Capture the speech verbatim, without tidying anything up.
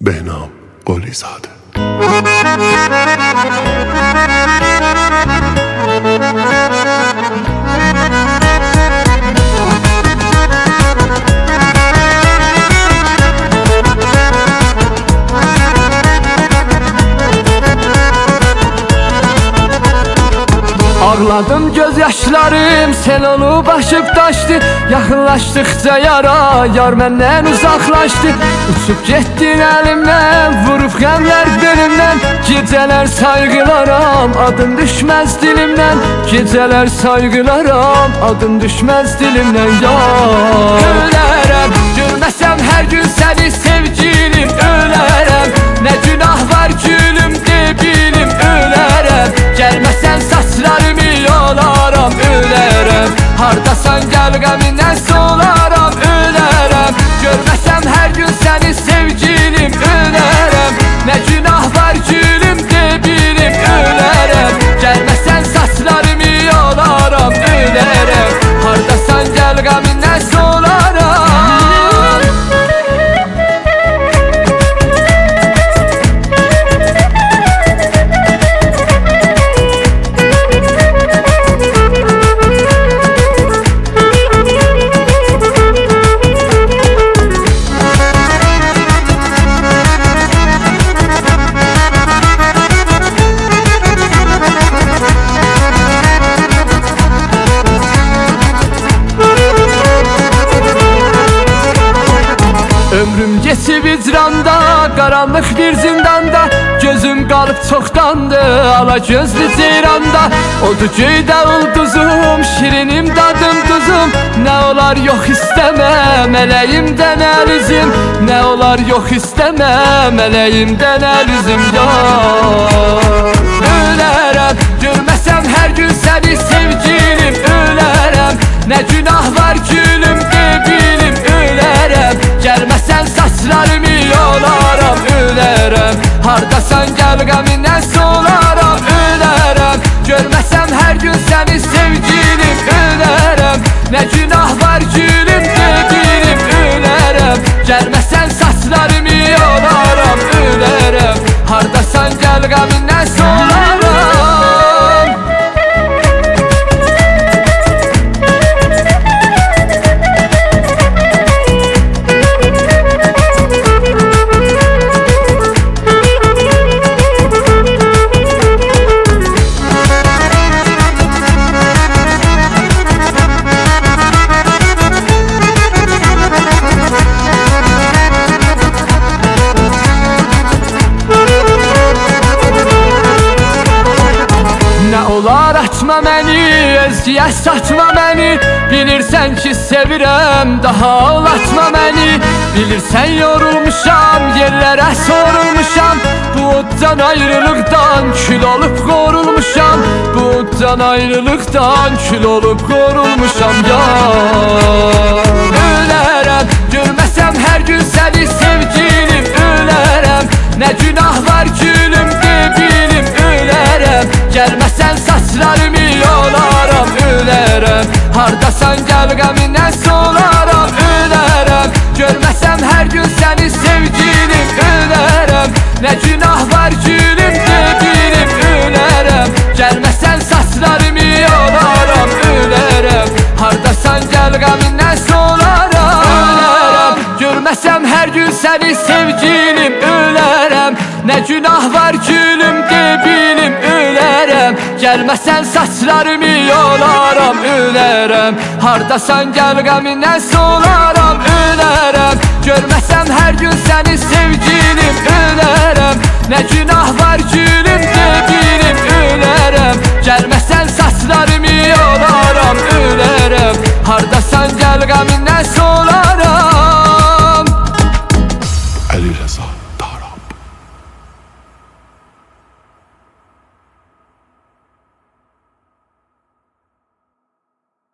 بهنام قلی زاده. Ağladım gözyaşlarım sel olub aşıb daşdı. Yaxınlaşdıqca yara yar məndən uzaqlaşdı. Uçub getdin əlimdən, vurub qəmlər dilimdən. Gecələr sayğılaram, adın düşməz dilimdən. Gecələr sayğılaram, adın düşməz dilimdən. Yar ölərəm, görməsəm hər gün səni sevgilim. Ölərəm, nə günah var gülüm de bilim. Ölərəm, gəlməsən saçlarımı yolarım. Ölərəm, hardasan gəl qəmindən solaram. Ölərəm, görməsəm hər gün səni sevgilim. Ölərəm, nə günah var gülüm de bilim. Ölərəm, gəlməsən saçlarımı yolarım. Ölərəm, hardasan gəl qəmindən solaram. Ömrüm geçib icranda, qaranlıq bir zindanda. Gözüm qalıb çoxdandı, ala gözlü ceyranda. Odu göydə ulduzum, şirinim dadım duzum. Nə olar yox istəmə, mələyimdən əl üzüm. Nə olar yox istəmə, mələyimdən əl üzüm. Yar ölərəm, görməsəm hər gün səni sevgilim. Ölərəm, nə günah var gülüm de bilim. Ölərəm, gəlməsən saçlarımı yolarım. Ölərəm, hardasan gəl qəmindən solaram. Ölərəm, görməsəm hər gün səni sevgilim. Ölərəm, nə günah var gülüm de bilim. Ölərəm, gəlməsən saçlarımı yolarım. Ölərəm, hardasan gəl qəmindən solaram. Olar açma məni, özgəyə satma məni. Bilirsən ki sevirəm, daha ağlatma məni. Bilirsən yorulmuşam, yerlərə sorulmuşam. Bu oddan ayrılıqdan kül olub qorulmuşam. Bu oddan ayrılıqdan kül olub qorulmuşam. Yar ölərəm, görməsəm hər gün səni sevgilim. Ölərəm, nə günah var gülüm de bilim. Ölərəm, gəlməsən saçlarımı yolarım. Ölərəm, hardasan gəl qəmindən solaram. Ölərəm, görməsəm hər gün səni sevgilim. Ölərəm, nə günah var gülüm de bilim. Ölərəm, gəlməsən saçlarımı yolarım. Ölərəm, hardasan gəl qəmindən solaram. Ölərəm, görməsəm hər gün səni sevgilim. Ölərəm, nə günah var gülüm de bilim. Ölərəm, gəlməsən saçlarımı yolarım. Ölərəm, hardasan gəl qəmindən solaram. Ölərəm, görməsəm hər gün səni sevgilim. Ölərəm, nə günah var gülüm